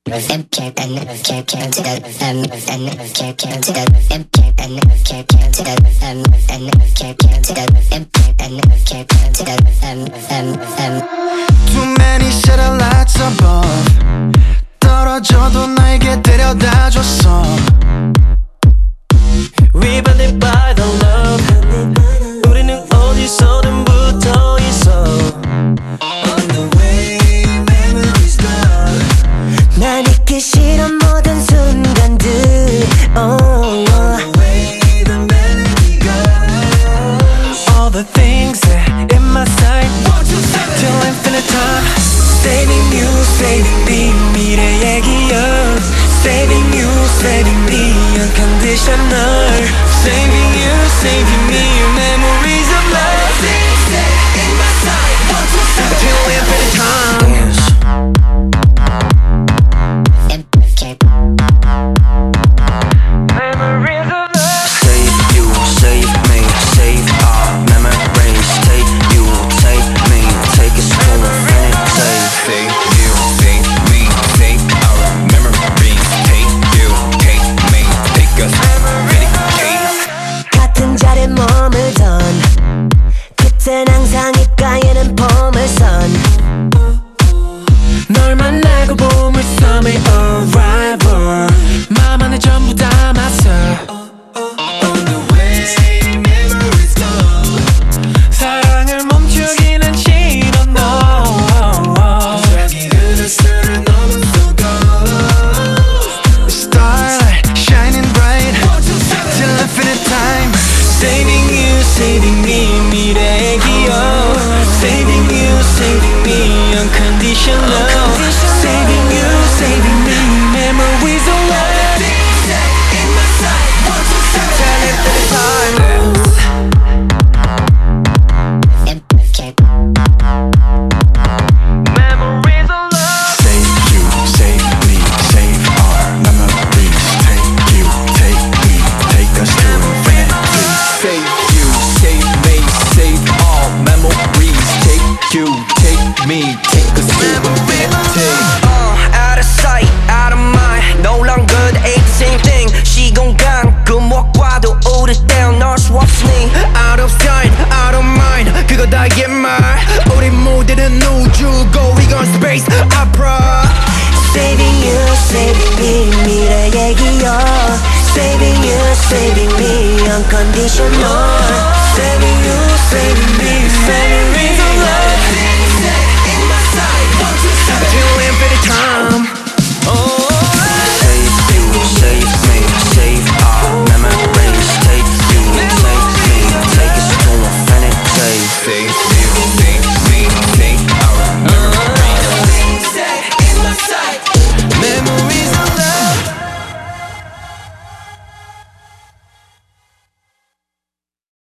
Too many satellites above 떨어져도 나에게 데려다줬어 We blinded by the love 우리는 어디서든 붙어있어 On the way memories go 날 잊기 싫은 모든 순간들 On the way the melody goes All the things that in my sight Till infinite time Saving you, saving me 미래의 기억 Saving you, saving me unconditional Saving you, saving me memories of love In my sight Till infinite times Memories of love Save you, save me, save our memories Take you, take me, take us to infinity Save you, save me, save our memories Take you, take me, take us meditate 같은 자리에 머물던 그땐 항상 입가에는 보물선 널 만나고 보물섬의 arrival 맘 안에 전부 담았어 On the way memories go 사랑을 멈추기는 싫어 no 저기 그릇을 넘어서고 Starlight shining bright Till infinite time Saving you, saving me 미래의 기억 Saving you, saving me unconditional Saving you, saving me memories of love Till infinite time Memories of love Save you, save me, save our memories Take you, take me, take us to infinity Save you, save me, save all memories Take you, take me, take us to infinity Out of sight, out of mind No longer the same thing 시공간 금목과도 오랫동안 널 수 없으니 Out of sight, out of mind 그거 다 옛말 우리 모두는 우주고 We gon' space opera Saving you, saving me 미래의 기억 Saving you, saving me unconditional Saving you, saving me memories of love Till